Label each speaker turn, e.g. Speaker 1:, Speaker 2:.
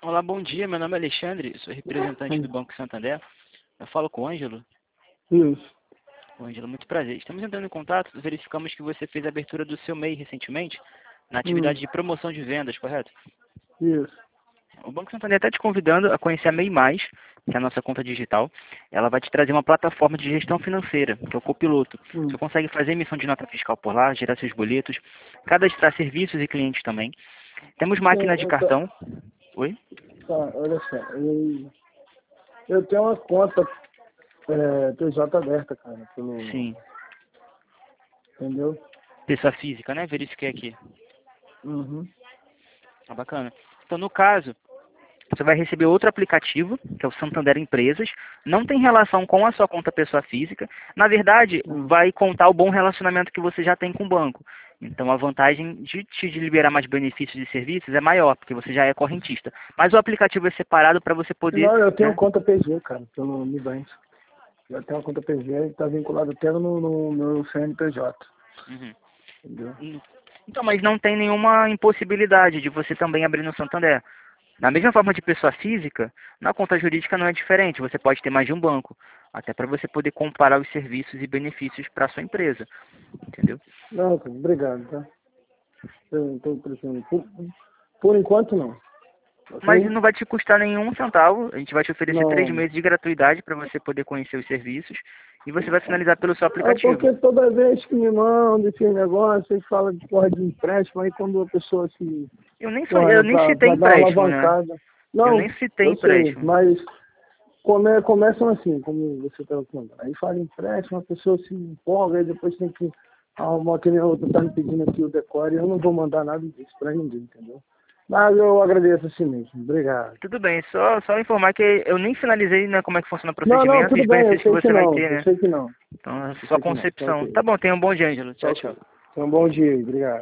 Speaker 1: Olá, bom dia. Meu nome é Alexandre, sou representante do Banco Santander. Eu falo com o Ângelo.
Speaker 2: Isso,
Speaker 1: Ô, Ângelo, muito prazer. Estamos entrando em contato, verificamos que você fez a abertura do seu MEI recentemente, na atividade de promoção de vendas, correto?
Speaker 2: isso.
Speaker 1: O Banco Santander está te convidando a conhecer a MEI+, que é a nossa conta digital. Ela vai te trazer uma plataforma de gestão financeira, que é o Copiloto. Você consegue fazer emissão de nota fiscal por lá, gerar seus boletos, cadastrar serviços e clientes também. Temos máquina de cartão. Oi?
Speaker 2: Tá, olha só, eu tenho uma conta PJ aberta, cara,
Speaker 1: Sim.
Speaker 2: entendeu?
Speaker 1: Pessoa física, né? Verifiquei aqui.
Speaker 2: Uhum.
Speaker 1: Ah, bacana. Então, no caso, você vai receber outro aplicativo, que é o Santander Empresas. Não tem relação com a sua conta pessoa física. Na verdade, vai contar o bom relacionamento que você já tem com o banco. Então, a vantagem de te liberar mais benefícios e serviços é maior, porque você já é correntista. Mas o aplicativo é separado para você poder...
Speaker 2: Não, eu tenho
Speaker 1: né?
Speaker 2: conta PG, cara, pelo Nubank. Eu tenho uma conta PG e está vinculado até no meu CNPJ,
Speaker 1: Uhum.
Speaker 2: entendeu?
Speaker 1: Então, mas não tem nenhuma impossibilidade de você também abrir no Santander. Da mesma forma de pessoa física, na conta jurídica não é diferente. Você pode ter mais de um banco, até para você poder comparar os serviços e benefícios para a sua empresa, entendeu?
Speaker 2: Não, cara, obrigado, tá? Eu não estou precisando. Por enquanto, não.
Speaker 1: Mas
Speaker 2: Ok?
Speaker 1: não vai te custar nenhum centavo. A gente vai te oferecer 3
Speaker 2: Não.
Speaker 1: meses de gratuidade para você poder conhecer os serviços e você vai finalizar pelo seu
Speaker 2: É
Speaker 1: aplicativo.
Speaker 2: porque toda vez que me manda esse negócio, eles falam de porra de empréstimo, aí quando a pessoa se
Speaker 1: Eu
Speaker 2: porra,
Speaker 1: nem
Speaker 2: pra
Speaker 1: citei
Speaker 2: dar uma
Speaker 1: empréstimo, né?
Speaker 2: alavancada.
Speaker 1: Eu
Speaker 2: Não,
Speaker 1: nem citei
Speaker 2: eu sei,
Speaker 1: empréstimo.
Speaker 2: mas começam assim, como você estava falando. Aí fala empréstimo, a pessoa se empolga, aí depois tem que arrumar, que nem eu tá me pedindo aqui o decore, eu não vou mandar nada disso pra ninguém, entendeu? Mas eu agradeço assim mesmo, obrigado.
Speaker 1: Tudo bem, só informar que eu nem finalizei, né, como é que funciona o
Speaker 2: Não,
Speaker 1: procedimento e
Speaker 2: tudo
Speaker 1: os
Speaker 2: bem, eu
Speaker 1: benefícios que
Speaker 2: sei que
Speaker 1: você vai
Speaker 2: não,
Speaker 1: ter,
Speaker 2: eu
Speaker 1: né?
Speaker 2: sei que não,
Speaker 1: Então, é
Speaker 2: eu
Speaker 1: só
Speaker 2: sei que não, tá
Speaker 1: concepção.
Speaker 2: ok,
Speaker 1: Tá bom, tenha um bom dia, Ângelo.
Speaker 2: tá
Speaker 1: Tchau,
Speaker 2: ok.
Speaker 1: tchau.
Speaker 2: Então, bom dia aí, obrigado.